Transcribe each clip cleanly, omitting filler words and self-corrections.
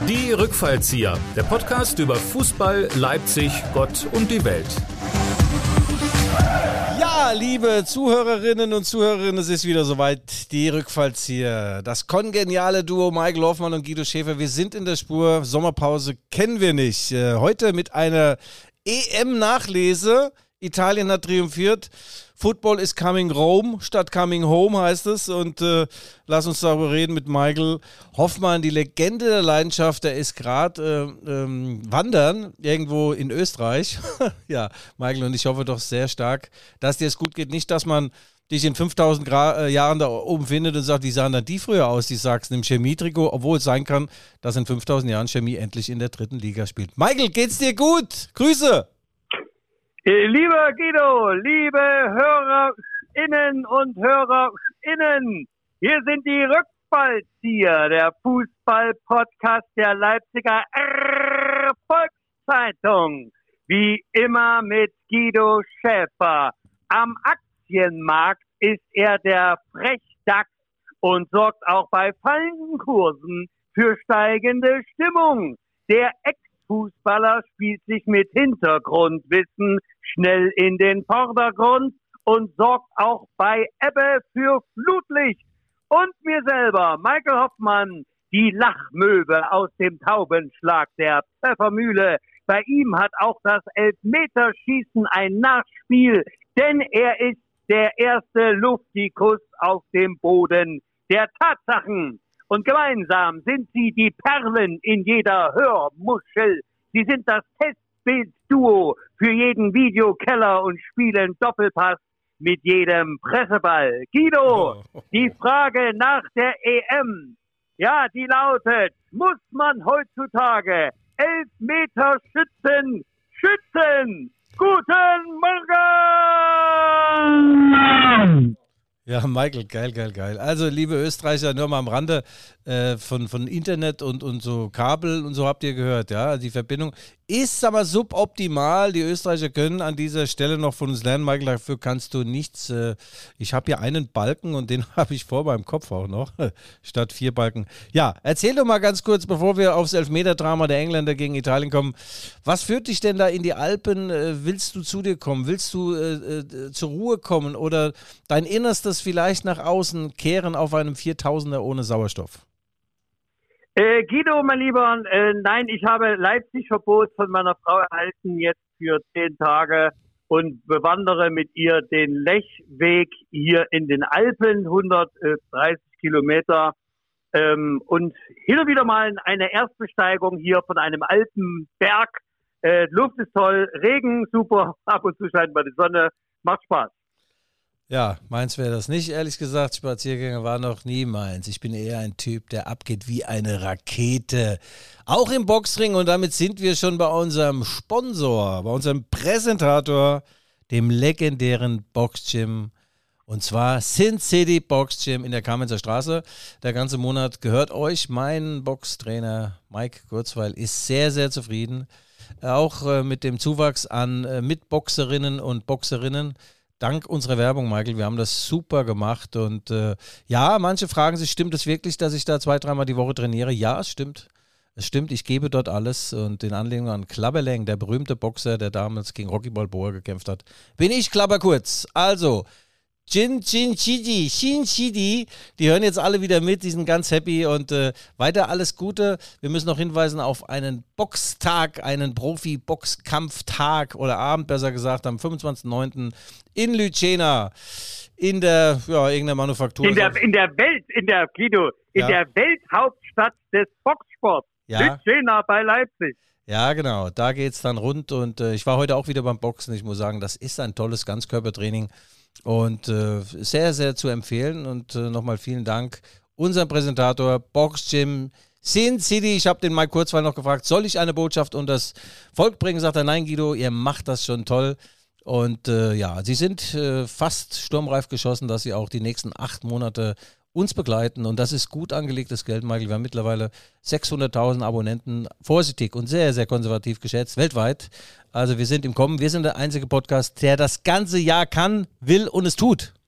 Die Rückfallzieher, der Podcast über Fußball, Leipzig, Gott und die Welt. Ja, liebe Zuhörerinnen und Zuhörer, es ist wieder soweit, die Rückfallzieher. Das kongeniale Duo Michael Hoffmann und Guido Schäfer, wir sind in der Spur, Sommerpause kennen wir nicht. Heute mit einer EM-Nachlese, Italien hat triumphiert. Football is coming Rome statt coming home heißt es und lass uns darüber reden mit Michael Hoffmann, die Legende der Leidenschaft, der ist gerade wandern irgendwo in Österreich. Ja, Michael, und ich hoffe doch sehr stark, dass dir es gut geht. Nicht, dass man dich in 5000 Jahren da oben findet und sagt, wie sahen dann die früher aus, die Sachsen im Chemietrikot, obwohl es sein kann, dass in 5000 Jahren Chemie endlich in der 3. Liga spielt. Michael, geht's dir gut? Grüße! Lieber Guido, liebe HörerInnen und HörerInnen, hier sind die Rückfallzieher, der Fußball-Podcast der Leipziger Volkszeitung. Wie immer mit Guido Schäfer. Am Aktienmarkt ist er der Frechdachs und sorgt auch bei fallenden Kursen für steigende Stimmung. Der Fußballer spielt sich mit Hintergrundwissen schnell in den Vordergrund und sorgt auch bei Ebbe für Flutlicht. Und mir selber, Michael Hoffmann, die Lachmöwe aus dem Taubenschlag der Pfeffermühle. Bei ihm hat auch das Elfmeterschießen ein Nachspiel, denn er ist der erste Luftikus auf dem Boden der Tatsachen. Und gemeinsam sind sie die Perlen in jeder Hörmuschel. Sie sind das Testbild-Duo für jeden Videokeller und spielen Doppelpass mit jedem Presseball. Guido, die Frage nach der EM, ja, die lautet, muss man heutzutage Elfmeterschützen schützen? Guten Morgen! Ja, Michael, geil. Also, liebe Österreicher, nur mal am Rande von Internet und so Kabel und so habt ihr gehört, ja, die Verbindung ist aber suboptimal. Die Österreicher können an dieser Stelle noch von uns lernen, Michael, dafür kannst du nichts. Ich habe hier einen Balken und den habe ich vor meinem Kopf auch noch, statt 4 Balken. Ja, erzähl doch mal ganz kurz, bevor wir aufs Elfmeterdrama der Engländer gegen Italien kommen, was führt dich denn da in die Alpen? Willst du zu dir kommen? Willst du zur Ruhe kommen oder dein Innerstes vielleicht nach außen kehren auf einem 4000er ohne Sauerstoff? Guido, mein Lieber, nein, ich habe Leipzig-Verbot von meiner Frau erhalten jetzt für 10 Tage und bewandere mit ihr den Lechweg hier in den Alpen, 130 Kilometer und hin und wieder mal eine Erstbesteigung hier von einem Alpenberg. Luft ist toll, Regen super, ab und zu scheint mal die Sonne, macht Spaß. Ja, meins wäre das nicht, ehrlich gesagt. Spaziergänge war noch nie meins. Ich bin eher ein Typ, der abgeht wie eine Rakete. Auch im Boxring, und damit sind wir schon bei unserem Sponsor, bei unserem Präsentator, dem legendären Boxgym. Und zwar Sin City Boxgym in der Kamenzer Straße. Der ganze Monat gehört euch. Mein Boxtrainer Mike Kurzweil ist sehr, sehr zufrieden. Auch mit dem Zuwachs an Mitboxerinnen und Boxerinnen. Dank unserer Werbung, Michael, wir haben das super gemacht und ja, manche fragen sich, stimmt es wirklich, dass ich da 2-3 Mal die Woche trainiere? Ja, es stimmt. Es stimmt, ich gebe dort alles und in Anlehnung an Klabberlang, der berühmte Boxer, der damals gegen Rocky Balboa gekämpft hat, bin ich Klabberkurz. Also, Shin Chidi, die hören jetzt alle wieder mit, die sind ganz happy und weiter alles Gute. Wir müssen noch hinweisen auf einen Boxtag, einen Profi-Boxkampftag oder Abend, besser gesagt, am 25.09. in Lützena, in der, ja, irgendeiner Manufaktur. In der Welthauptstadt des Boxsports. Ja. Lützena bei Leipzig. Ja, genau, da geht's dann rund und ich war heute auch wieder beim Boxen. Ich muss sagen, das ist ein tolles Ganzkörpertraining. Und sehr, sehr zu empfehlen. Und nochmal vielen Dank unserem Präsentator Boxgym Sin City. Ich habe den Mike Kurzweil noch gefragt, soll ich eine Botschaft unter das Volk bringen? Sagt er, nein Guido, ihr macht das schon toll. Und ja, sie sind fast sturmreif geschossen, dass sie auch die nächsten 8 Monate uns begleiten. Und das ist gut angelegtes Geld, Michael. Wir haben mittlerweile 600.000 Abonnenten, vorsichtig und sehr, sehr konservativ geschätzt, weltweit. Also wir sind im Kommen. Wir sind der einzige Podcast, der das ganze Jahr kann, will und es tut.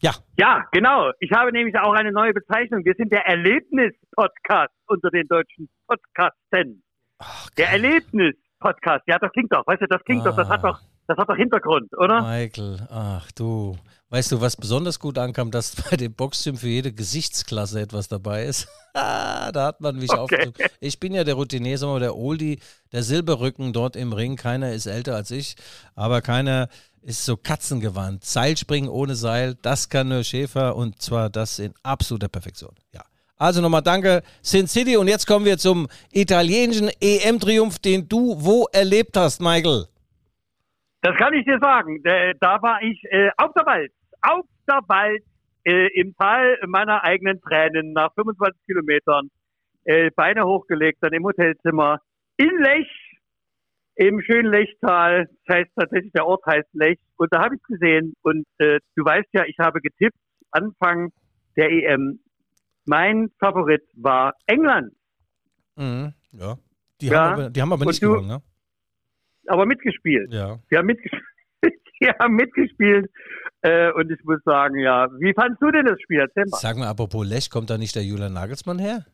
Ja, genau. Ich habe nämlich auch eine neue Bezeichnung. Wir sind der Erlebnis-Podcast unter den deutschen Podcasten. Der Erlebnis-Podcast. Ja, das klingt doch. Weißt du, das klingt doch. Das hat doch Hintergrund, oder? Michael, ach du. Weißt du, was besonders gut ankam, dass bei dem Boxgym für jede Gesichtsklasse etwas dabei ist? Da hat man mich aufgezogen. Ich bin ja der Routinier, sagen wir mal, der Oldie, der Silberrücken dort im Ring. Keiner ist älter als ich, aber keiner ist so katzengewandt. Seilspringen ohne Seil, das kann nur Schäfer und zwar das in absoluter Perfektion. Ja. Also nochmal danke, Sin City. Und jetzt kommen wir zum italienischen EM-Triumph, den du wo erlebt hast, Michael? Das kann ich dir sagen. Da war ich auf der Wald, im Tal meiner eigenen Tränen, nach 25 Kilometern, Beine hochgelegt, dann im Hotelzimmer in Lech, im schönen Lechtal. Das heißt tatsächlich, der Ort heißt Lech. Und da habe ich es gesehen. Und du weißt ja, ich habe getippt, Anfang der EM. Mein Favorit war England. Mhm, ja. Die haben aber nicht gewonnen, ne? Aber mitgespielt. Ja. Die haben mitgespielt. Und ich muss sagen, ja, wie fandst du denn das Spiel? Erzähl mal. Sag mal, apropos Lech, kommt da nicht der Julian Nagelsmann her?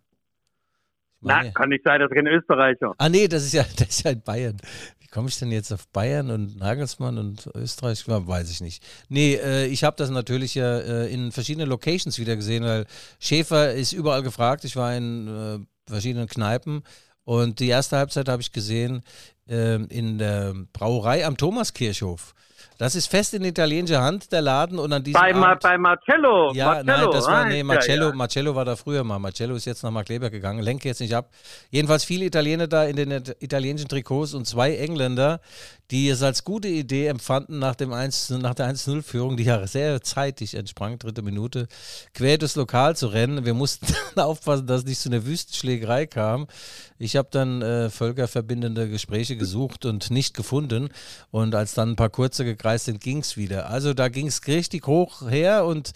Na, kann nicht sein, das ist kein Österreicher. Ah nee, das ist ja in Bayern. Wie komme ich denn jetzt auf Bayern und Nagelsmann und Österreich? Weiß ich nicht. Nee, ich habe das natürlich ja in verschiedenen Locations wieder gesehen, weil Schäfer ist überall gefragt. Ich war in verschiedenen Kneipen und die erste Halbzeit habe ich gesehen in der Brauerei am Thomaskirchhof. Das ist fest in italienischer Hand, der Laden, und an diesem Abend... Bei Marcello. Ja, nein, das war, Marcello, ja. Marcello war da früher mal. Marcello ist jetzt nach Markkleeberg gegangen, lenke jetzt nicht ab. Jedenfalls viele Italiener da in den italienischen Trikots und 2 Engländer, die es als gute Idee empfanden, nach der 1-0-Führung, die ja sehr zeitig entsprang, 3. Minute, quer durchs Lokal zu rennen. Wir mussten dann aufpassen, dass es nicht zu einer Wüstenschlägerei kam. Ich habe dann völkerverbindende Gespräche gesucht und nicht gefunden. Und als dann ein paar kurze gekreist sind, ging es wieder. Also da ging es richtig hoch her und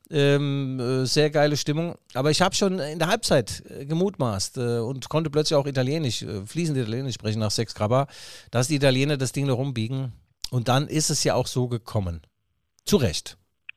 sehr geile Stimmung. Aber ich habe schon in der Halbzeit gemutmaßt und konnte plötzlich auch fließend Italienisch sprechen nach 6 Grabber, dass die Italiener das Ding noch rumbiegen. Und dann ist es ja auch so gekommen. Zu Recht.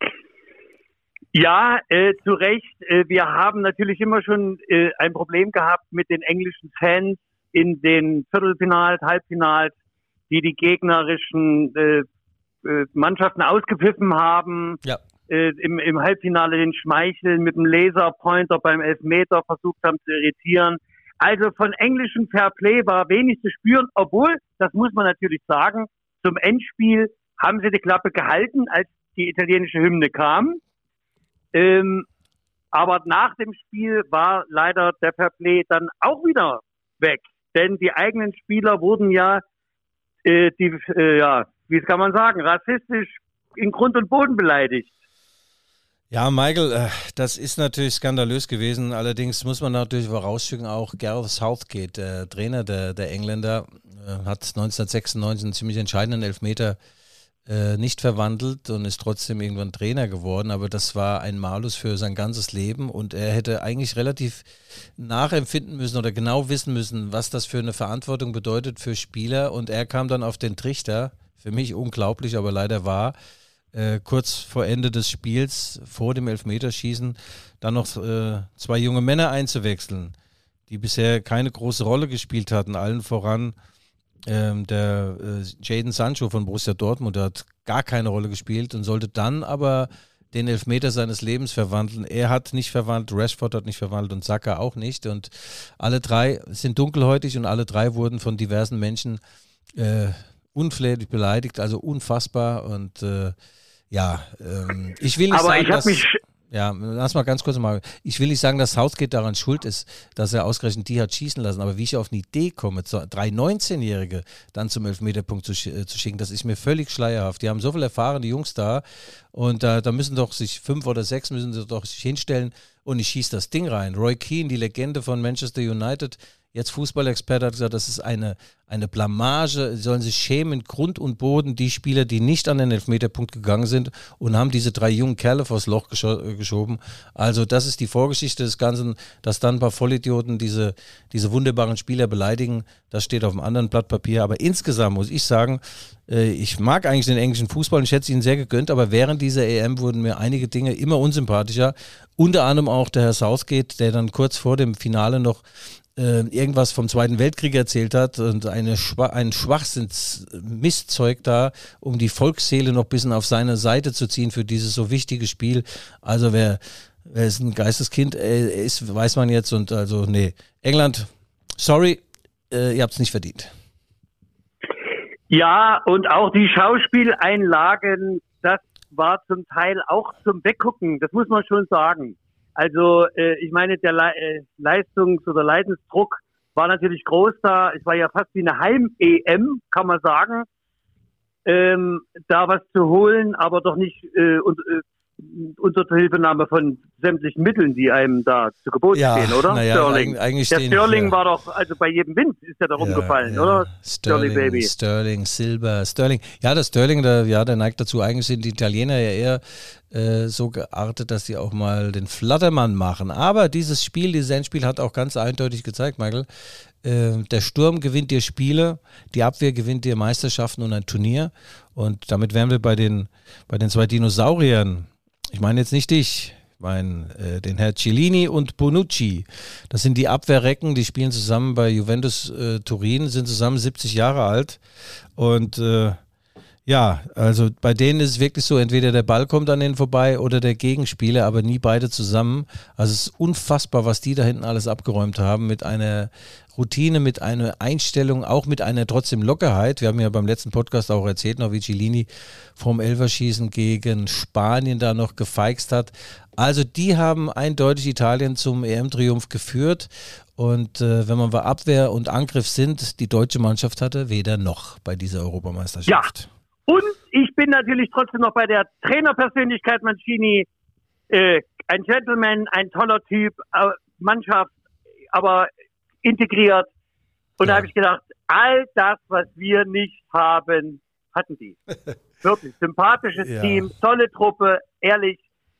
Ja, zu Recht. Wir haben natürlich immer schon ein Problem gehabt mit den englischen Fans in den Viertelfinals, Halbfinals, die gegnerischen Mannschaften ausgepfiffen haben. Ja. Im Halbfinale den Schmeichel mit dem Laserpointer beim Elfmeter versucht haben zu irritieren. Also von englischem Fairplay war wenig zu spüren, obwohl, das muss man natürlich sagen, zum Endspiel haben sie die Klappe gehalten, als die italienische Hymne kam. Aber nach dem Spiel war leider der Fairplay dann auch wieder weg. Denn die eigenen Spieler wurden wie kann man sagen, rassistisch in Grund und Boden beleidigt. Ja, Michael, das ist natürlich skandalös gewesen. Allerdings muss man natürlich vorausschicken, auch Gareth Southgate, der Trainer der Engländer, hat 1996 einen ziemlich entscheidenden Elfmeter nicht verwandelt und ist trotzdem irgendwann Trainer geworden. Aber das war ein Malus für sein ganzes Leben und er hätte eigentlich relativ nachempfinden müssen oder genau wissen müssen, was das für eine Verantwortung bedeutet für Spieler. Und er kam dann auf den Trichter, für mich unglaublich, aber leider wahr, kurz vor Ende des Spiels, vor dem Elfmeterschießen, dann noch 2 junge Männer einzuwechseln, die bisher keine große Rolle gespielt hatten. Allen voran der Jadon Sancho von Borussia Dortmund, der hat gar keine Rolle gespielt und sollte dann aber den Elfmeter seines Lebens verwandeln. Er hat nicht verwandelt, Rashford hat nicht verwandelt und Saka auch nicht. Und alle 3 sind dunkelhäutig und alle 3 wurden von diversen Menschen unflätig beleidigt, also unfassbar. Und ich will nicht sagen, lass mal ganz kurz mal. Ich will nicht sagen, dass Southgate daran schuld ist, dass er ausgerechnet die hat schießen lassen, aber wie ich auf eine Idee komme, 3 19-Jährige dann zum Elfmeterpunkt zu schicken, das ist mir völlig schleierhaft. Die haben so viel erfahrene Jungs da und da müssen doch sich 5 oder 6 müssen sie doch sich hinstellen und ich schieße das Ding rein. Roy Keane, die Legende von Manchester United, jetzt Fußballexperte, hat gesagt, das ist eine Blamage, sie sollen sich schämen, Grund und Boden, die Spieler, die nicht an den Elfmeterpunkt gegangen sind und haben diese 3 jungen Kerle vors Loch geschoben. Also das ist die Vorgeschichte des Ganzen, dass dann ein paar Vollidioten diese wunderbaren Spieler beleidigen, das steht auf einem anderen Blatt Papier. Aber insgesamt muss ich sagen, ich mag eigentlich den englischen Fußball und ich hätte es ihnen sehr gegönnt, aber während dieser EM wurden mir einige Dinge immer unsympathischer. Unter anderem auch der Herr Southgate, der dann kurz vor dem Finale noch irgendwas vom Zweiten Weltkrieg erzählt hat und ein Schwachsinns-Mistzeug da, um die Volksseele noch ein bisschen auf seine Seite zu ziehen für dieses so wichtige Spiel. Also wer ist ein Geisteskind ist, weiß man jetzt. Und also nee, England, sorry, ihr habt es nicht verdient. Ja, und auch die Schauspieleinlagen, das war zum Teil auch zum Weggucken, das muss man schon sagen. Also ich meine, der Leistungs- oder Leidensdruck war natürlich groß da. Es war ja fast wie eine Heim-EM, kann man sagen, da was zu holen, aber doch nicht unter Hilfenahme von sämtlichen Mitteln, die einem da zu Gebote stehen, oder? Naja, Sterling. Eigentlich der Sterling war doch, also bei jedem Wind ist der da rumgefallen, oder? Sterling, Baby. Sterling, Silber, Sterling. Ja, der Sterling, der neigt dazu. Eigentlich sind die Italiener ja eher so geartet, dass sie auch mal den Flattermann machen. Aber dieses Endspiel hat auch ganz eindeutig gezeigt, Michael, der Sturm gewinnt dir Spiele, die Abwehr gewinnt dir Meisterschaften und ein Turnier. Und damit wären wir bei den 2 Dinosauriern. Ich meine jetzt nicht dich, ich meine den Herr Chiellini und Bonucci. Das sind die Abwehrrecken, die spielen zusammen bei Juventus Turin, sind zusammen 70 Jahre alt. Und ja, also bei denen ist es wirklich so, entweder der Ball kommt an denen vorbei oder der Gegenspieler, aber nie beide zusammen. Also es ist unfassbar, was die da hinten alles abgeräumt haben mit einer Routine, mit einer Einstellung, auch mit einer trotzdem Lockerheit. Wir haben ja beim letzten Podcast auch erzählt, noch wie Chiellini vom Elferschießen gegen Spanien da noch gefeixt hat. Also die haben eindeutig Italien zum EM-Triumph geführt. Und wenn man bei Abwehr und Angriff sind, die deutsche Mannschaft hatte weder noch bei dieser Europameisterschaft. Ja. Und ich bin natürlich trotzdem noch bei der Trainerpersönlichkeit Mancini. Ein Gentleman, ein toller Typ, Mannschaft, aber integriert. Und da habe ich gedacht, all das, was wir nicht haben, hatten die. Wirklich, sympathisches Team, tolle Truppe, ehrlich,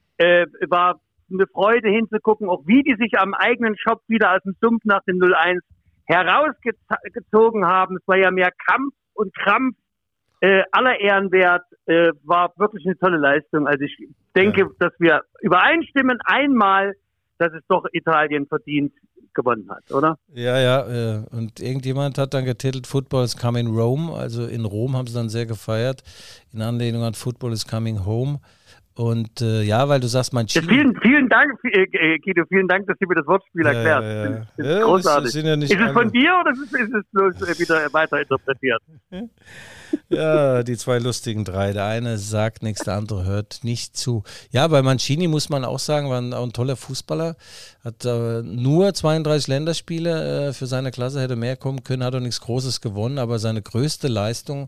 war eine Freude hinzugucken, auch wie die sich am eigenen Shop wieder aus dem Sumpf nach dem 0-1 herausgezogen haben. Es war ja mehr Kampf und Krampf, aller Ehren wert, war wirklich eine tolle Leistung. Also ich denke, dass wir übereinstimmen einmal, dass es doch Italien verdient gewonnen hat, oder? Ja, und irgendjemand hat dann getitelt, Football is coming Rome, also in Rom haben sie dann sehr gefeiert, in Anlehnung an Football is coming home. Und weil du sagst, Mancini... Vielen Dank, Guido, vielen Dank, dass du mir das Wortspiel erklärt. Das ist großartig. Ist es von dir oder ist es bloß wieder weiter interpretiert? Ja, die 2 lustigen 3. Der eine sagt nichts, der andere hört nicht zu. Ja, bei Mancini muss man auch sagen, war auch ein toller Fußballer. Hat nur 32 Länderspiele für seine Klasse, hätte mehr kommen können, hat auch nichts Großes gewonnen, aber seine größte Leistung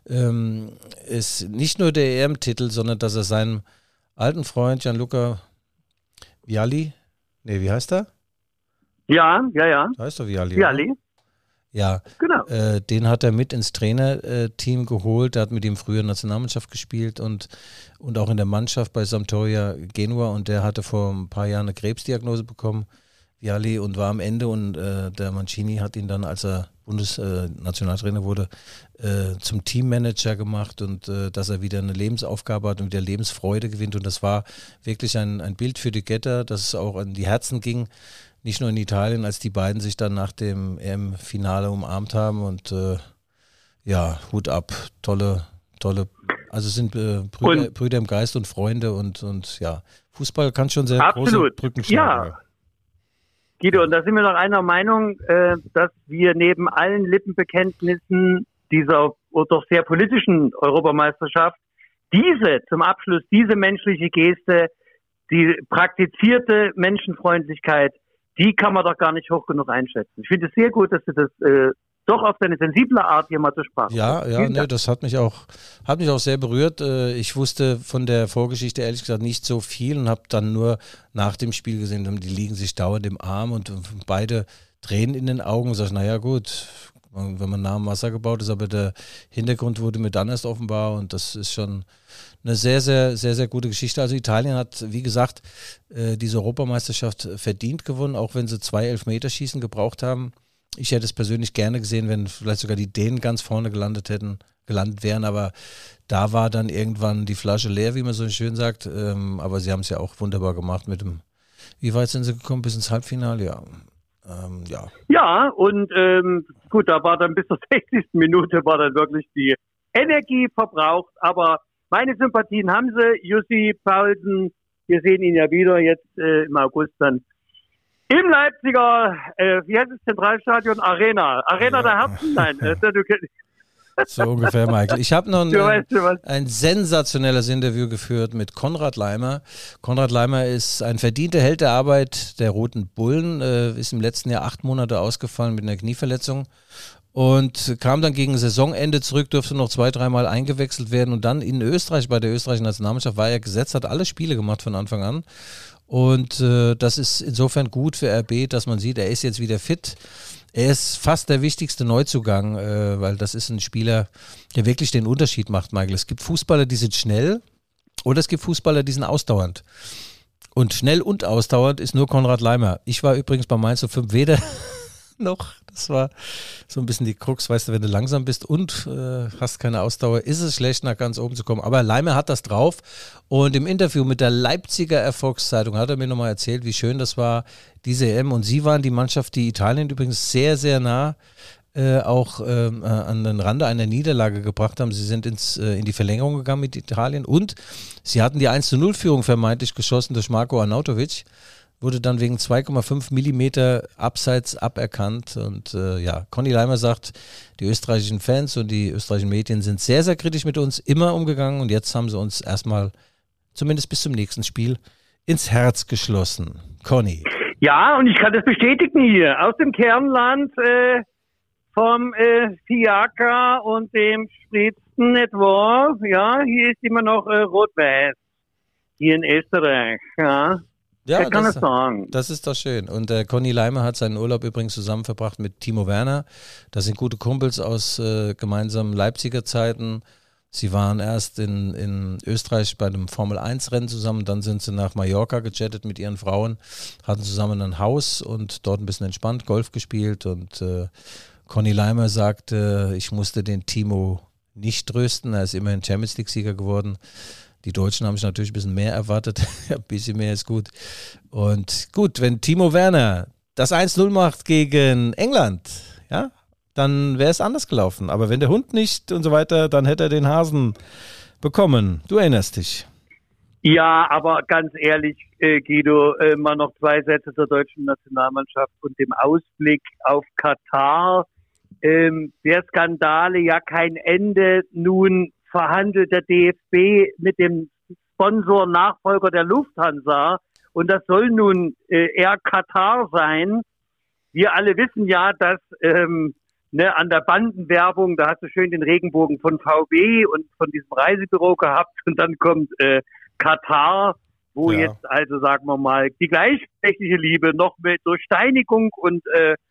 ist nicht nur der EM-Titel, sondern dass er seinem alten Freund Gianluca Vialli, wie heißt er? Ja. Heißt doch Vialli. Vialli. Ja, genau. Den hat er mit ins Trainerteam geholt. Der hat mit ihm früher Nationalmannschaft gespielt und auch in der Mannschaft bei Sampdoria Genua. Und der hatte vor ein paar Jahren eine Krebsdiagnose bekommen, Vialli, und war am Ende. Und der Mancini hat ihn dann, als er Bundesnationaltrainer wurde, zum Teammanager gemacht und dass er wieder eine Lebensaufgabe hat und wieder Lebensfreude gewinnt. Und das war wirklich ein Bild für die Getter, dass es auch an die Herzen ging. Nicht nur in Italien, als die beiden sich dann nach dem EM-Finale umarmt haben und Hut ab, tolle, also sind Brüder im Geist und Freunde und Fußball kann schon sehr große Brücken schlagen. Ja. Guido, und da sind wir noch einer Meinung, dass wir neben allen Lippenbekenntnissen dieser doch sehr politischen Europameisterschaft zum Abschluss diese menschliche Geste, die praktizierte Menschenfreundlichkeit, die kann man doch gar nicht hoch genug einschätzen. Ich finde es sehr gut, dass du das doch auf deine sensible Art hier mal zur Sprache bringst. Das hat mich auch sehr berührt. Ich wusste von der Vorgeschichte ehrlich gesagt nicht so viel und habe dann nur nach dem Spiel gesehen, die liegen sich dauernd im Arm und beide Tränen in den Augen, sag ich, naja gut, wenn man nah am Wasser gebaut ist, aber der Hintergrund wurde mir dann erst offenbar und das ist schon eine sehr, sehr, sehr, sehr gute Geschichte. Also Italien hat, wie gesagt, diese Europameisterschaft verdient gewonnen, auch wenn sie 2 Elfmeterschießen gebraucht haben. Ich hätte es persönlich gerne gesehen, wenn vielleicht sogar die Dänen ganz vorne gelandet wären, aber da war dann irgendwann die Flasche leer, wie man so schön sagt, aber sie haben es ja auch wunderbar gemacht mit dem, wie weit sind sie gekommen, bis ins Halbfinale, ja. Ja, und gut, da war dann bis zur 60. Minute war dann wirklich die Energie verbraucht, aber meine Sympathien haben sie. Jussi Paulsen, wir sehen ihn ja wieder jetzt im August dann im Leipziger, wie heißt es, Zentralstadion? Arena der Herzen? Nein, so ungefähr, Michael. Ich habe noch ein sensationelles Interview geführt mit Konrad Laimer. Konrad Laimer ist ein verdienter Held der Arbeit der Roten Bullen, ist im letzten Jahr 8 Monate ausgefallen mit einer Knieverletzung und kam dann gegen Saisonende zurück, durfte noch 2-3 Mal eingewechselt werden und dann in Österreich, bei der österreichischen Nationalmannschaft war er gesetzt, hat alle Spiele gemacht von Anfang an. Und das ist insofern gut für RB, dass man sieht, er ist jetzt wieder fit. Er ist fast der wichtigste Neuzugang, weil das ist ein Spieler, der wirklich den Unterschied macht, Michael. Es gibt Fußballer, die sind schnell oder es gibt Fußballer, die sind ausdauernd. Und schnell und ausdauernd ist nur Konrad Laimer. Ich war übrigens bei Mainz 05 weder noch. Das war so ein bisschen die Krux, weißt du, wenn du langsam bist und hast keine Ausdauer, ist es schlecht, nach ganz oben zu kommen. Aber Laimer hat das drauf und im Interview mit der Leipziger Erfolgszeitung hat er mir nochmal erzählt, wie schön das war, diese EM. Und sie waren die Mannschaft, die Italien übrigens sehr, sehr nah auch an den Rande einer Niederlage gebracht haben. Sie sind in die Verlängerung gegangen mit Italien und sie hatten die 1-0-Führung vermeintlich geschossen durch Marko Arnautovic. Wurde dann wegen 2,5 Millimeter Abseits aberkannt und Conny Laimer sagt, die österreichischen Fans und die österreichischen Medien sind sehr, sehr kritisch mit uns immer umgegangen und jetzt haben sie uns erstmal, zumindest bis zum nächsten Spiel, ins Herz geschlossen. Conny. Ja, und ich kann das bestätigen hier, aus dem Kernland vom Fiaker und dem spritzten Entwurf, ja, hier ist immer noch rot-weiß, hier in Österreich, ja. Ja, ich kann es sagen. Das ist doch schön. Und Conny Laimer hat seinen Urlaub übrigens zusammen verbracht mit Timo Werner. Das sind gute Kumpels aus gemeinsamen Leipziger Zeiten. Sie waren erst in Österreich bei einem Formel-1-Rennen zusammen, dann sind sie nach Mallorca gechattet mit ihren Frauen, hatten zusammen ein Haus und dort ein bisschen entspannt Golf gespielt. Und Conny Laimer sagte, ich musste den Timo nicht trösten, er ist immerhin Champions-League-Sieger geworden. Die Deutschen haben sich natürlich ein bisschen mehr erwartet. Ein bisschen mehr ist gut. Und gut, wenn Timo Werner das 1-0 macht gegen England, ja, dann wäre es anders gelaufen. Aber wenn der Hund nicht und so weiter, dann hätte er den Hasen bekommen. Du erinnerst dich. Ja, aber ganz ehrlich, Guido, mal noch 2 Sätze zur deutschen Nationalmannschaft und dem Ausblick auf Katar. Der Skandale ja kein Ende. Nun verhandelt der DFB mit dem Sponsor-Nachfolger der Lufthansa und das soll nun Air Katar sein. Wir alle wissen ja, dass an der Bandenwerbung, da hast du schön den Regenbogen von VW und von diesem Reisebüro gehabt und dann kommt Katar, wo jetzt also, sagen wir mal, die gleichgeschlechtliche Liebe noch mit durch Steinigung und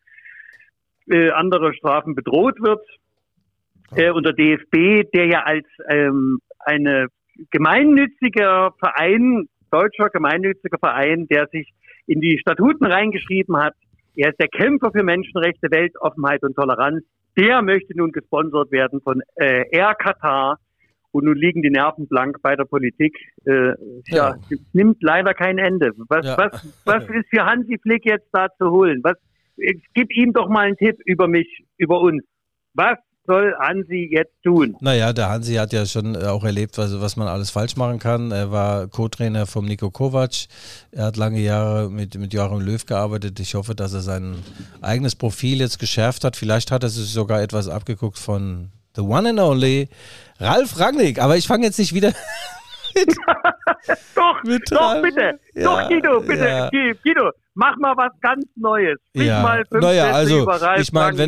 andere Strafen bedroht wird. Und der DFB, der ja als eine gemeinnütziger Verein, deutscher gemeinnütziger Verein, der sich in die Statuten reingeschrieben hat, er ist der Kämpfer für Menschenrechte, Weltoffenheit und Toleranz, der möchte nun gesponsert werden von Air Katar. Und nun liegen die Nerven blank bei der Politik. Es nimmt leider kein Ende. Was ist für Hansi Flick jetzt da zu holen? Gib ihm doch mal einen Tipp über mich, über uns. Was soll Hansi jetzt tun? Naja, der Hansi hat ja schon auch erlebt, was man alles falsch machen kann. Er war Co-Trainer vom Niko Kovac. Er hat lange Jahre mit Joachim Löw gearbeitet. Ich hoffe, dass er sein eigenes Profil jetzt geschärft hat. Vielleicht hat er sich sogar etwas abgeguckt von the one and only Ralf Rangnick. Aber ich fange jetzt nicht wieder doch, bitte. Ja, doch, Guido, bitte. Ja. Guido, mach mal was ganz Neues. Sprich mal 5 naja, Sätze also über Ralf ich meine,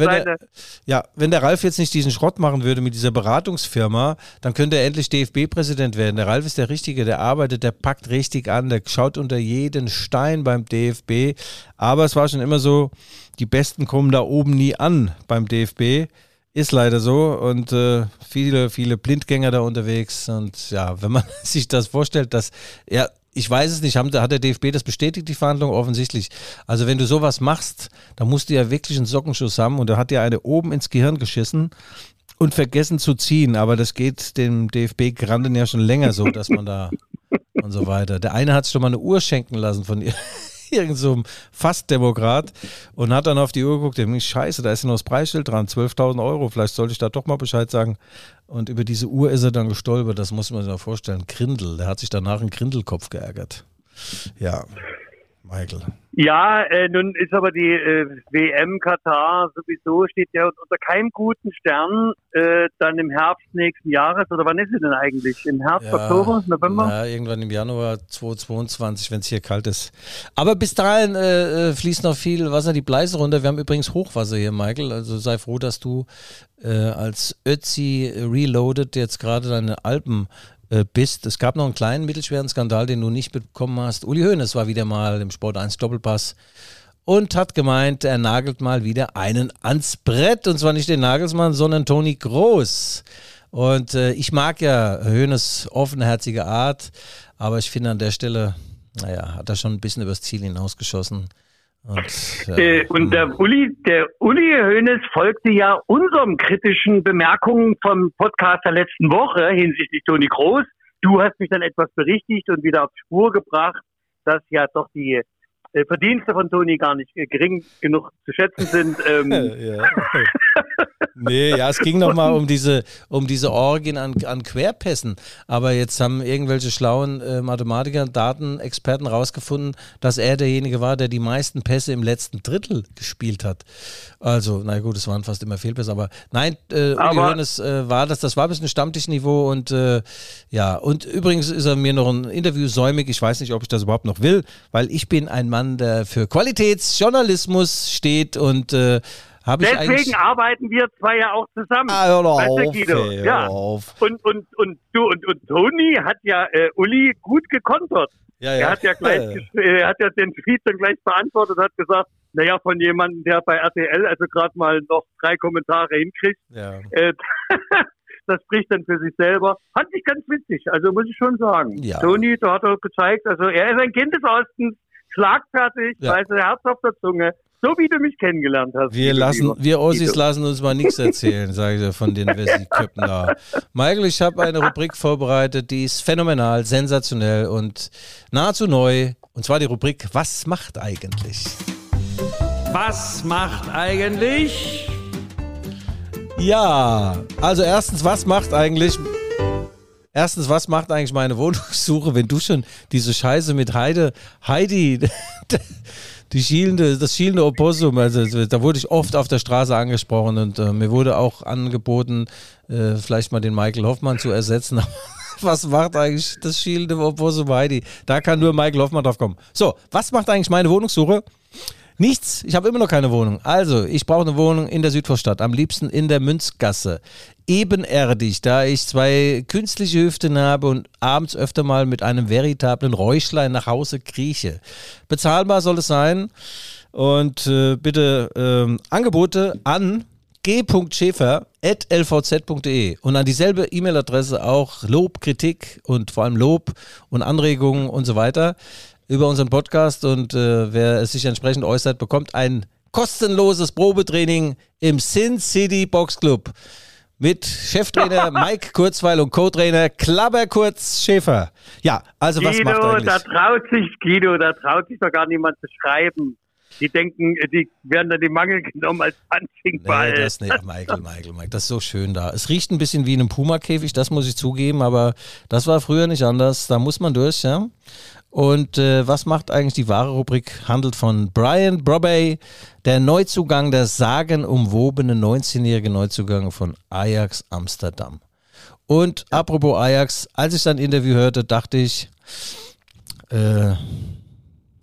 wenn der Ralf jetzt nicht diesen Schrott machen würde mit dieser Beratungsfirma, dann könnte er endlich DFB-Präsident werden. Der Ralf ist der Richtige, der arbeitet, der packt richtig an, der schaut unter jeden Stein beim DFB. Aber es war schon immer so, die Besten kommen da oben nie an beim DFB. Ist leider so und viele, viele Blindgänger da unterwegs. Und ja, wenn man sich das vorstellt, dass, ja, ich weiß es nicht, hat der DFB das bestätigt, die Verhandlung? Offensichtlich. Also wenn du sowas machst, dann musst du ja wirklich einen Sockenschuss haben und da hat dir eine oben ins Gehirn geschissen und vergessen zu ziehen. Aber das geht dem DFB-Granden ja schon länger so, dass man da und so weiter. Der eine hat sich schon mal eine Uhr schenken lassen von ihr. Irgend so ein Fastdemokrat und hat dann auf die Uhr geguckt, der denkt, scheiße, da ist ja noch das Preisschild dran, 12.000 Euro, vielleicht sollte ich da doch mal Bescheid sagen. Und über diese Uhr ist er dann gestolpert, das muss man sich mal vorstellen. Grindel, der hat sich danach einen Grindelkopf geärgert. Ja, Michael. Ja, nun ist aber die WM Katar sowieso, steht ja unter keinem guten Stern, dann im Herbst nächsten Jahres, oder wann ist sie denn eigentlich? Im Herbst, Oktober, November? Ja, irgendwann im Januar 2022, wenn es hier kalt ist. Aber bis dahin fließt noch viel Wasser die Pleiße runter. Wir haben übrigens Hochwasser hier, Michael, also sei froh, dass du als Ötzi Reloaded jetzt gerade deine Alpen bist. Es gab noch einen kleinen, mittelschweren Skandal, den du nicht bekommen hast. Uli Hoeneß war wieder mal im Sport 1 Doppelpass und hat gemeint, er nagelt mal wieder einen ans Brett. Und zwar nicht den Nagelsmann, sondern Toni Kroos. Und ich mag ja Hoeneß offenherzige Art, aber ich finde an der Stelle, naja, hat er schon ein bisschen übers Ziel hinausgeschossen. Und der Uli Hoeneß folgte ja unseren kritischen Bemerkungen vom Podcast der letzten Woche hinsichtlich Toni Kroos. Du hast mich dann etwas berichtigt und wieder auf Spur gebracht, dass ja doch die Verdienste von Toni gar nicht gering genug zu schätzen sind. Nee, ja, es ging nochmal um diese Orgien an Querpässen. Aber jetzt haben irgendwelche schlauen Mathematiker, Datenexperten rausgefunden, dass er derjenige war, der die meisten Pässe im letzten Drittel gespielt hat. Also, na gut, es waren fast immer Fehlpässe, aber nein, Uli Hoeneß war das war ein bisschen Stammtischniveau und ja, und übrigens ist er mir noch ein Interview säumig. Ich weiß nicht, ob ich das überhaupt noch will, weil ich bin ein Mann, der für Qualitätsjournalismus steht und deswegen arbeiten wir zwei ja auch zusammen. Hör auf, Guido. hör auf. Und Toni hat ja Uli gut gekontert. Ja. Er hat ja den Tweet dann gleich beantwortet und hat gesagt, naja, von jemandem, der bei RTL also gerade mal noch 3 Kommentare hinkriegt. Ja. Das spricht dann für sich selber. Fand ich ganz witzig, also muss ich schon sagen. Ja. Toni, da hat er gezeigt, also er ist ein Kind des Ostens, schlagfertig, weiß er, Herz auf der Zunge. So wie du mich kennengelernt hast. Wir Ossis lassen uns mal nichts erzählen, sage ich ja, von den Wessi-Köppen da. Michael, ich habe eine Rubrik vorbereitet, die ist phänomenal, sensationell und nahezu neu. Und zwar die Rubrik Was macht eigentlich? Was macht eigentlich? Ja, also erstens, was macht eigentlich meine Wohnungssuche, wenn du schon diese Scheiße mit Heidi das schielende Opossum, also da wurde ich oft auf der Straße angesprochen und mir wurde auch angeboten, vielleicht mal den Michael Hoffmann zu ersetzen. Was macht eigentlich das schielende Opossum Heidi? Da kann nur Michael Hoffmann drauf kommen. So, was macht eigentlich meine Wohnungssuche? Nichts, ich habe immer noch keine Wohnung. Also, ich brauche eine Wohnung in der Südvorstadt, am liebsten in der Münzgasse. Ebenerdig, da ich 2 künstliche Hüften habe und abends öfter mal mit einem veritablen Räuschlein nach Hause krieche. Bezahlbar soll es sein und bitte Angebote an g.schäfer@lvz.de und an dieselbe E-Mail-Adresse auch Lob, Kritik und vor allem Lob und Anregungen und so weiter über unseren Podcast und wer es sich entsprechend äußert, bekommt ein kostenloses Probetraining im Sin City Boxclub mit Cheftrainer Mike Kurzweil und Co-Trainer Klapperkurz Schäfer. Ja, also was macht eigentlich? Guido, da traut sich doch gar niemand zu schreiben. Die denken, die werden dann den Mangel genommen als Punching-Ball. Nee, das nicht. Michael, das ist so schön da. Es riecht ein bisschen wie in einem Puma-Käfig, das muss ich zugeben, aber das war früher nicht anders. Da muss man durch, ja. Und was macht eigentlich die wahre Rubrik? Handelt von Brian Brobey, der Neuzugang, der sagenumwobene 19-jährige Neuzugang von Ajax Amsterdam. Und apropos Ajax, als ich sein Interview hörte, dachte ich,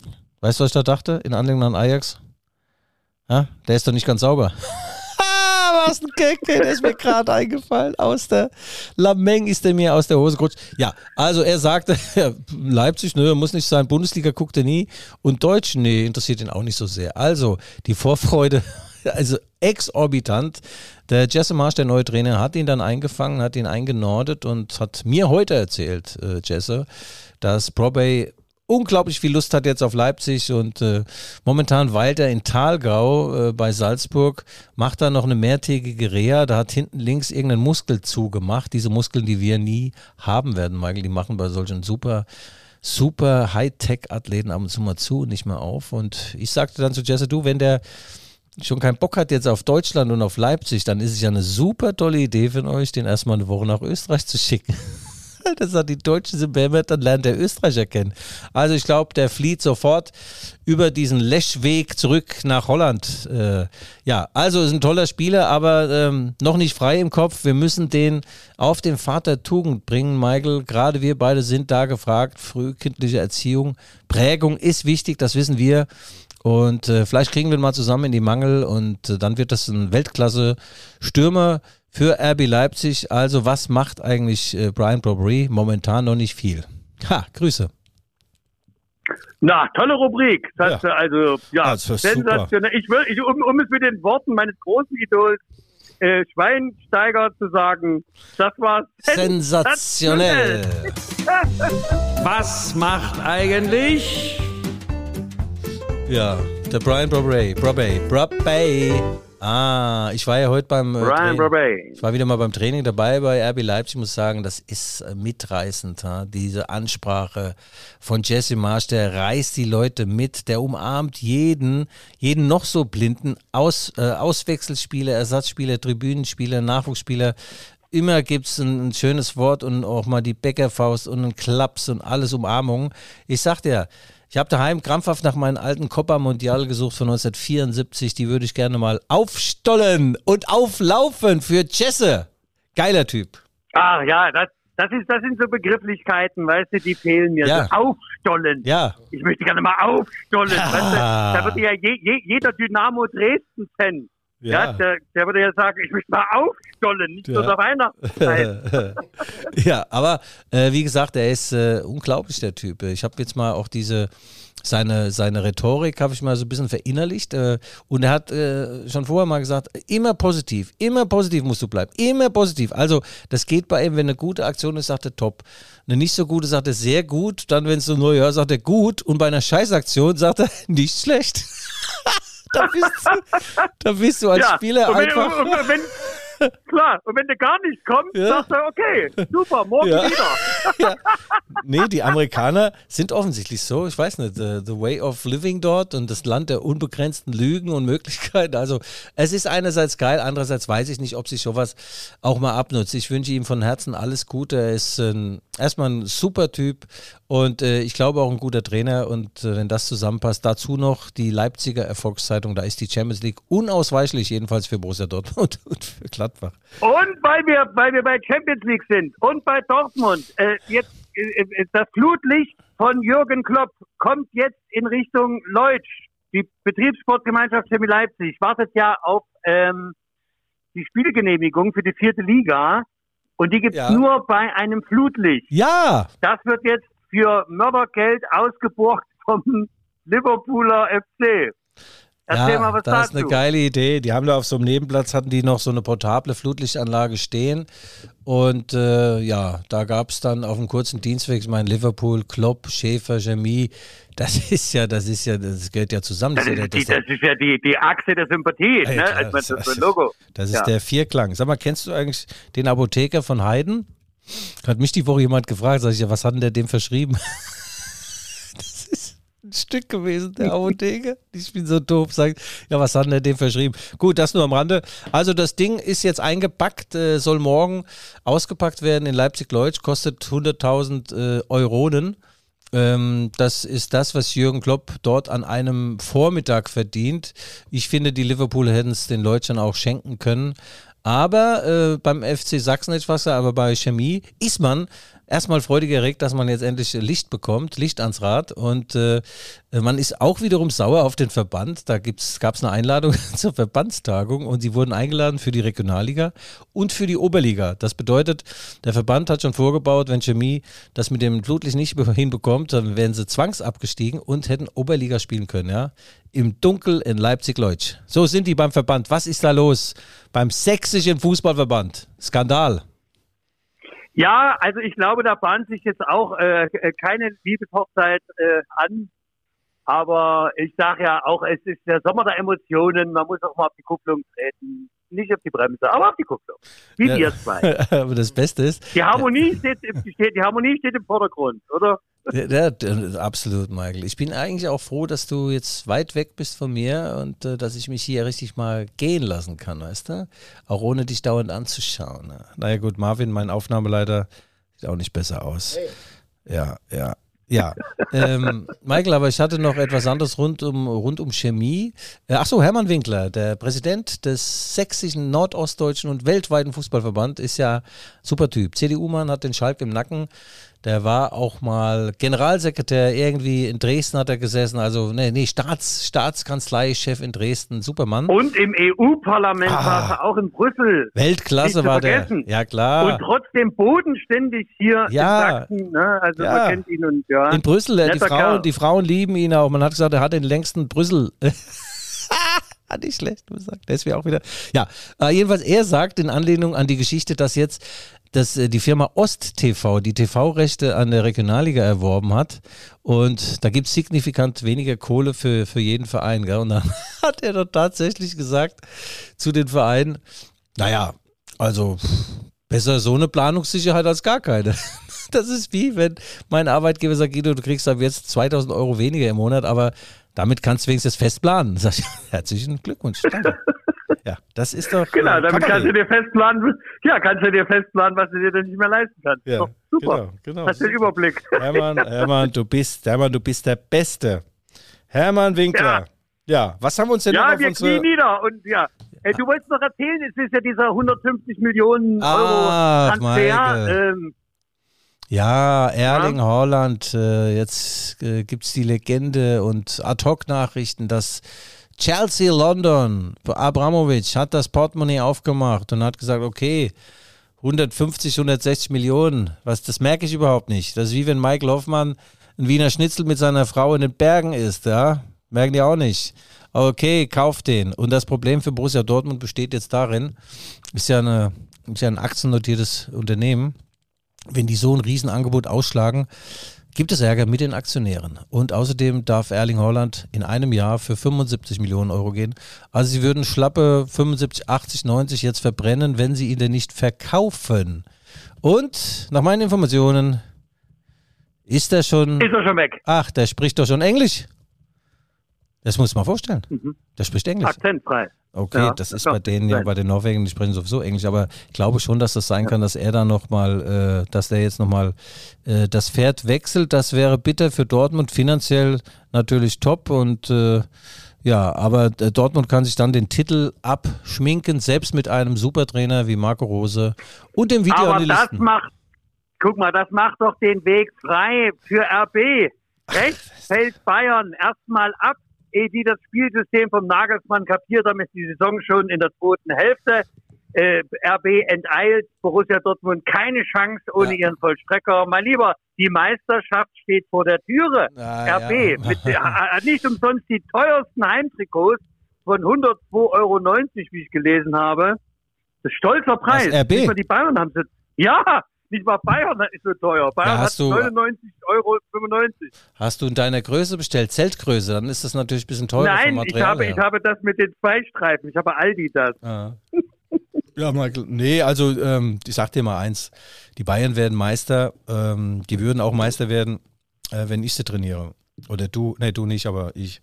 Weißt du, was ich da dachte? In Anlehnung an Ajax? Ja, der ist doch nicht ganz sauber. Was ein Gag, der ist mir gerade eingefallen. Aus der Lameng ist der mir aus der Hose gerutscht. Ja, also er sagte, Leipzig, muss nicht sein, Bundesliga guckt er nie und Deutsch, interessiert ihn auch nicht so sehr. Also die Vorfreude, also exorbitant. Der Jesse Marsch, der neue Trainer, hat ihn dann eingefangen, hat ihn eingenordet und hat mir heute erzählt, Jesse, dass Probey unglaublich viel Lust hat jetzt auf Leipzig und momentan weilt er in Thalgau bei Salzburg, macht da noch eine mehrtägige Reha, da hat hinten links irgendein Muskel zugemacht, diese Muskeln, die wir nie haben werden, Michael, die machen bei solchen super Hightech-Athleten ab und zu mal zu und nicht mehr auf und ich sagte dann zu Jesse, du, wenn der schon keinen Bock hat jetzt auf Deutschland und auf Leipzig, dann ist es ja eine super tolle Idee von euch, den erstmal eine Woche nach Österreich zu schicken. Das sagt, die Deutschen sind behämmert, dann lernt der Österreicher kennen. Also ich glaube, der flieht sofort über diesen Leschweg zurück nach Holland. Also ist ein toller Spieler, aber noch nicht frei im Kopf. Wir müssen den auf den Pfad der Tugend bringen, Michael. Gerade wir beide sind da gefragt. Frühkindliche Erziehung, Prägung ist wichtig, das wissen wir. Und vielleicht kriegen wir ihn mal zusammen in die Mangel und dann wird das ein Weltklasse-Stürmer für RB Leipzig. Also was macht eigentlich Brian Brobry? Momentan noch nicht viel. Grüße. Na, tolle Rubrik. Das sensationell. Um es mit den Worten meines großen Idols Schweinsteiger zu sagen, das war sensationell. Was macht eigentlich? Ja, der Brian Brobry. Ich war ja heute beim Ich war wieder mal beim Training dabei bei RB Leipzig. Ich muss sagen, das ist mitreißend. Diese Ansprache von Jesse Marsch, der reißt die Leute mit, der umarmt jeden noch so blinden Auswechselspieler, Ersatzspieler, Tribünenspieler, Nachwuchsspieler. Immer gibt es ein schönes Wort und auch mal die Bäckerfaust und einen Klaps und alles Umarmung. Ich sag dir, ich habe daheim krampfhaft nach meinen alten Copa Mundial gesucht von 1974. Die würde ich gerne mal aufstollen und auflaufen für Jesse. Geiler Typ. Ach ja, das sind so Begrifflichkeiten, weißt du, die fehlen mir. Ja. So aufstollen. Ja. Ich möchte gerne mal aufstollen. Ja. Weißt du, da würde ja jeder Dynamo Dresden-Fan. Ja, der würde ja sagen, ich möchte mal aufstollen, nicht nur der Weihnachtszeit. Ja, aber wie gesagt, er ist unglaublich, der Typ. Ich habe jetzt mal auch seine Rhetorik habe ich mal so ein bisschen verinnerlicht und er hat schon vorher mal gesagt, immer positiv musst du bleiben, immer positiv. Also das geht bei ihm, wenn eine gute Aktion ist, sagt er top. Eine nicht so gute sagt er sehr gut, dann wenn es so nur sagt er gut und bei einer Scheißaktion sagt er nicht schlecht. Da bist du als Spieler einfach... Und wenn der gar nicht kommt, sagst du, okay, super, morgen wieder. Ja. Nee, die Amerikaner sind offensichtlich so, ich weiß nicht, the way of living dort und das Land der unbegrenzten Lügen und Möglichkeiten. Also es ist einerseits geil, andererseits weiß ich nicht, ob sich sowas auch mal abnutzt. Ich wünsche ihm von Herzen alles Gute. Er ist erstmal ein super Typ und ich glaube auch ein guter Trainer und wenn das zusammenpasst, dazu noch die Leipziger Erfolgszeitung, da ist die Champions League unausweichlich, jedenfalls für Borussia Dortmund und für Gladbach. Und weil wir bei Champions League sind und bei Dortmund, jetzt das Flutlicht von Jürgen Klopp kommt jetzt in Richtung Leutsch. Die Betriebssportgemeinschaft Chemie Leipzig wartet ja auf die Spielgenehmigung für die 4. Liga und die gibt es nur bei einem Flutlicht. Ja! Das wird jetzt für Mördergeld ausgeborgt vom Liverpooler FC. Erzähl mal was dazu. Das ist eine geile Idee. Die haben da auf so einem Nebenplatz, hatten die noch so eine portable Flutlichtanlage stehen und da gab es dann auf einem kurzen Dienstweg, ich meine Liverpool, Klopp, Schäfer, Chemie, das gehört ja zusammen. Das ist ja die Achse der Sympathie, ey, ne? Klar, Als man das Logo. Das ist der Vierklang. Sag mal, kennst du eigentlich den Apotheker von Heiden? Hat mich die Woche jemand gefragt, sag ich, ja, was hat denn der dem verschrieben? Das ist ein Stück gewesen, der Apotheker. Ich bin so doof, sagt, ja, was hat denn der dem verschrieben? Gut, das nur am Rande. Also das Ding ist jetzt eingepackt, soll morgen ausgepackt werden in Leipzig-Leutsch, kostet 100.000 Euronen. Das ist das, was Jürgen Klopp dort an einem Vormittag verdient. Ich finde, die Liverpooler hätten es den Leutschern auch schenken können. Aber beim FC Sachsen etwas, aber bei Chemie ist man erstmal freudig erregt, dass man jetzt endlich Licht bekommt, Licht ans Rad. Und man ist auch wiederum sauer auf den Verband. Da gab es eine Einladung zur Verbandstagung und sie wurden eingeladen für die Regionalliga und für die Oberliga. Das bedeutet, der Verband hat schon vorgebaut, wenn Chemie das mit dem Flutlicht nicht hinbekommt, dann wären sie zwangsabgestiegen und hätten Oberliga spielen können, ja. Im Dunkel in Leipzig-Leutsch. So sind die beim Verband. Was ist da los? Beim sächsischen Fußballverband. Skandal. Ja, also ich glaube, da bahnt sich jetzt auch keine Liebeshochzeit an. Aber ich sage ja auch, es ist der Sommer der Emotionen. Man muss auch mal auf die Kupplung treten. Nicht auf die Bremse, aber auf die Kupplung. Wie wir zwei. Aber das Beste ist... Die Harmonie steht im Vordergrund, oder? Ja, absolut, Michael. Ich bin eigentlich auch froh, dass du jetzt weit weg bist von mir und dass ich mich hier richtig mal gehen lassen kann, weißt du? Auch ohne dich dauernd anzuschauen. Ne? Naja gut, Marvin, mein Aufnahmeleiter, sieht auch nicht besser aus. Hey. Ja. Michael, aber ich hatte noch etwas anderes rund um Chemie. Achso, Hermann Winkler, der Präsident des sächsischen, nordostdeutschen und weltweiten Fußballverband, ist ja super Typ. CDU-Mann, hat den Schalk im Nacken. Der war auch mal Generalsekretär, irgendwie in Dresden hat er gesessen, also Staatskanzleichef in Dresden, Supermann. Und im EU-Parlament war er auch in Brüssel. Weltklasse war der. Ja, klar. Und trotzdem bodenständig hier in Sachsen. Ne? Also man kennt ihn und ja. In Brüssel, die Frauen lieben ihn auch. Man hat gesagt, er hat den längsten Brüssel. Nicht schlecht gesagt. Der ist mir auch wieder. Ja, jedenfalls er sagt in Anlehnung an die Geschichte, dass die Firma Ost-TV die TV-Rechte an der Regionalliga erworben hat und da gibt es signifikant weniger Kohle für jeden Verein. Gell? Und dann hat er doch tatsächlich gesagt zu den Vereinen, naja, also besser so eine Planungssicherheit als gar keine. Das ist wie, wenn mein Arbeitgeber sagt, Guido, du kriegst ab jetzt 2.000 Euro weniger im Monat, aber damit kannst du wenigstens fest planen. Sag ich, herzlichen Glückwunsch, danke. Ja, das ist doch. Genau, damit kannst du dir festplanen, was du dir dann nicht mehr leisten kannst. Ja, doch, super. Genau. Hast du den Überblick. Hermann, du bist der Beste. Hermann Winkler. Ja, was haben wir uns denn noch auf unsere... Ja, wir knien nieder und ja. Du wolltest noch erzählen, es ist ja dieser 150 Millionen Euro Transfer. Ja, Erling Haaland, jetzt gibt es die Legende und Ad-Hoc-Nachrichten, dass Chelsea London, Abramovich hat das Portemonnaie aufgemacht und hat gesagt, okay, 150, 160 Millionen, das merke ich überhaupt nicht. Das ist wie wenn Michael Hoffmann ein Wiener Schnitzel mit seiner Frau in den Bergen isst, ja, merken die auch nicht. Okay, kauft den. Und das Problem für Borussia Dortmund besteht jetzt darin, ist ja ein aktiennotiertes Unternehmen, wenn die so ein Riesenangebot ausschlagen, gibt es Ärger mit den Aktionären. Und außerdem darf Erling Haaland in einem Jahr für 75 Millionen Euro gehen. Also sie würden schlappe 75, 80, 90 jetzt verbrennen, wenn sie ihn denn nicht verkaufen. Und nach meinen Informationen ist er schon weg. Ach, der spricht doch schon Englisch. Das muss man mal vorstellen. Der spricht Englisch. Akzentfrei. Okay, ja, das ist bei denen ja, bei den Norwegern, die sprechen sowieso Englisch, aber ich glaube schon, dass das sein kann, dass er da nochmal, dass der jetzt nochmal das Pferd wechselt. Das wäre bitter für Dortmund, finanziell natürlich top und aber Dortmund kann sich dann den Titel abschminken, selbst mit einem Supertrainer wie Marco Rose und dem Videoanalysten. Aber das macht doch den Weg frei für RB. Rechts fällt Bayern erstmal ab. Ehe die das Spielsystem vom Nagelsmann kapiert haben, ist die Saison schon in der zweiten Hälfte. RB enteilt, Borussia Dortmund keine Chance ohne ihren Vollstrecker. Mein Lieber, die Meisterschaft steht vor der Türe. RB hat nicht umsonst die teuersten Heimtrikots von 102,90 Euro, wie ich gelesen habe. Das ist stolzer Preis. RB? Nicht mal die Bayern haben es. Ja! Nicht mal Bayern ist so teuer. Bayern hat 99,95 Euro. Hast du in deiner Größe bestellt? Zeltgröße? Dann ist das natürlich ein bisschen teurer. Nein, ich habe das mit den 2 Streifen. Ich habe Aldi das. Ja, Michael, nee, also ich sag dir mal eins. Die Bayern werden Meister. Die würden auch Meister werden, wenn ich sie trainiere. Oder du. Nee, du nicht, aber ich.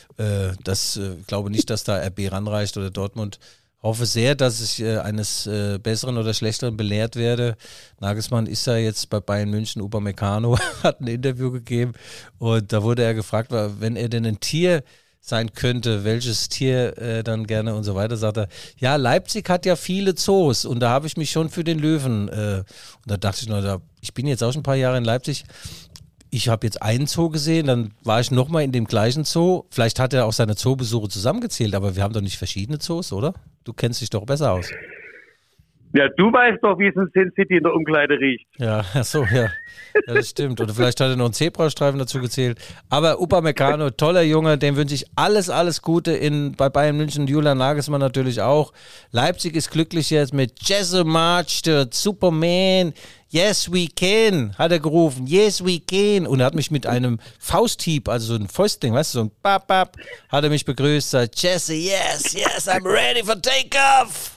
Glaube nicht, dass da RB ranreicht oder Dortmund. Hoffe sehr, dass ich eines Besseren oder Schlechteren belehrt werde. Nagelsmann ist ja jetzt bei Bayern München, Upamecano, hat ein Interview gegeben und da wurde er gefragt, wenn er denn ein Tier sein könnte, welches Tier dann gerne und so weiter, sagt er, ja, Leipzig hat ja viele Zoos und da habe ich mich schon für den Löwen, und da dachte ich nur, ich bin jetzt auch schon ein paar Jahre in Leipzig, ich habe jetzt einen Zoo gesehen, dann war ich nochmal in dem gleichen Zoo, vielleicht hat er auch seine Zoobesuche zusammengezählt, aber wir haben doch nicht verschiedene Zoos, oder? Du kennst dich doch besser aus. Ja, du weißt doch, wie es in Sin City in der Umkleide riecht. Ja, ach so, ja. Ja, das stimmt. Oder vielleicht hat er noch einen Zebrastreifen dazu gezählt. Aber Upamecano, toller Junge, dem wünsche ich alles Gute bei Bayern München. Julian Nagelsmann natürlich auch. Leipzig ist glücklich jetzt mit Jesse March, der Superman. Yes, we can, hat er gerufen. Yes, we can. Und er hat mich mit einem Fausthieb, also so ein Fäustling, weißt du, so ein Bap, hat er mich begrüßt. Sagt, Jesse, yes, I'm ready for takeoff.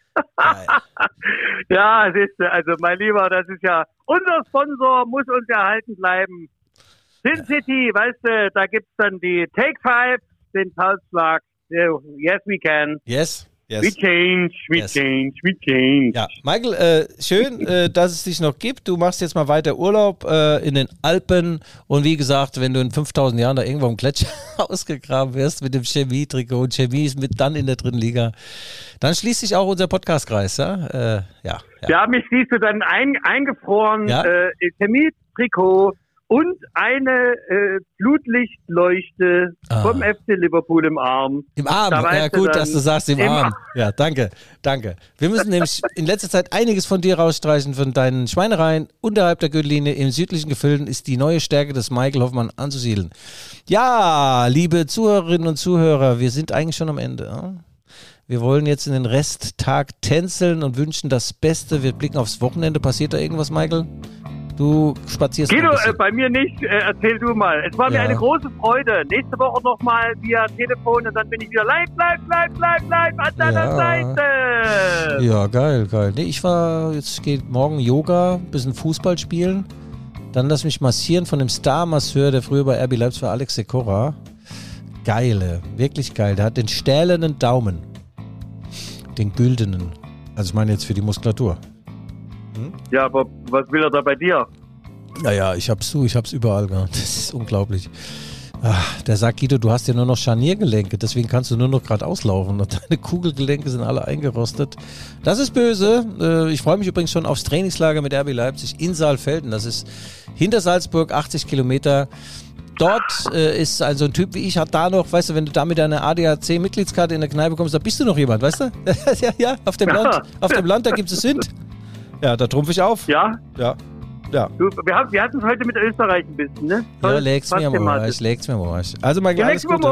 Ja, siehst du, also mein Lieber, das ist ja, unser Sponsor muss uns erhalten bleiben. Sin City, weißt du, da gibt's dann die Take 5, den Pulsschlag. Yes, we can. Yes. We change. Ja, Michael, schön, dass es dich noch gibt. Du machst jetzt mal weiter Urlaub in den Alpen und wie gesagt, wenn du in 5000 Jahren da irgendwo im Gletscher ausgegraben wirst mit dem Chemie-Trikot und Chemie ist mit dann in der dritten Liga, dann schließt sich auch unser Podcast-Kreis, ja? Ja, mich siehst du dann eingefroren, ja? Chemie-Trikot und eine Flutlichtleuchte vom FC Liverpool im Arm. Im Arm, ja gut, dass du sagst im Arm. Ja, danke. Wir müssen nämlich in letzter Zeit einiges von dir rausstreichen, von deinen Schweinereien. Unterhalb der Gürtellinie im südlichen Gefilden ist die neue Stärke des Michael Hoffmann anzusiedeln. Ja, liebe Zuhörerinnen und Zuhörer, wir sind eigentlich schon am Ende. Ja? Wir wollen jetzt in den Resttag tänzeln und wünschen das Beste. Wir blicken aufs Wochenende. Passiert da irgendwas, Michael? Du spazierst. Guido, bei mir nicht. Erzähl du mal. Es war mir eine große Freude. Nächste Woche nochmal via Telefon und dann bin ich wieder live an deiner Seite. Ja, geil. Nee, jetzt geht morgen Yoga, bisschen Fußball spielen. Dann lass mich massieren von dem Star-Masseur, der früher bei RB Leipzig war, Alex Sekora. Wirklich geil. Der hat den stählernen Daumen. Den güldenen. Also ich meine jetzt für die Muskulatur. Ja, aber was will er da bei dir? Naja, ich hab's überall gehabt. Das ist unglaublich. Der sagt, Guido, du hast ja nur noch Scharniergelenke, deswegen kannst du nur noch geradeaus laufen und deine Kugelgelenke sind alle eingerostet. Das ist böse. Ich freue mich übrigens schon aufs Trainingslager mit RB Leipzig in Saalfelden. Das ist hinter Salzburg, 80 Kilometer. Dort ist so ein Typ wie ich, hat da noch, weißt du, wenn du da mit deiner ADAC-Mitgliedskarte in der Kneipe kommst, da bist du noch jemand, weißt du? ja, auf dem Land, da gibt es Sünd. Ja, da trumpf ich auf. Ja? Ja. Du, wir hatten es heute mit Österreich ein bisschen, ne? Toll, ja, leg's mir mal. Also mein Alles Gute.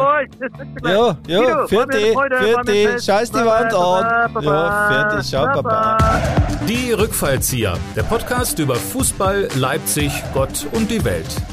Jo, vierte, scheiß die Wand an. Ja, fertig, ciao, Papa. Die Rückfallzieher, der Podcast über Fußball, Leipzig, Gott und die Welt.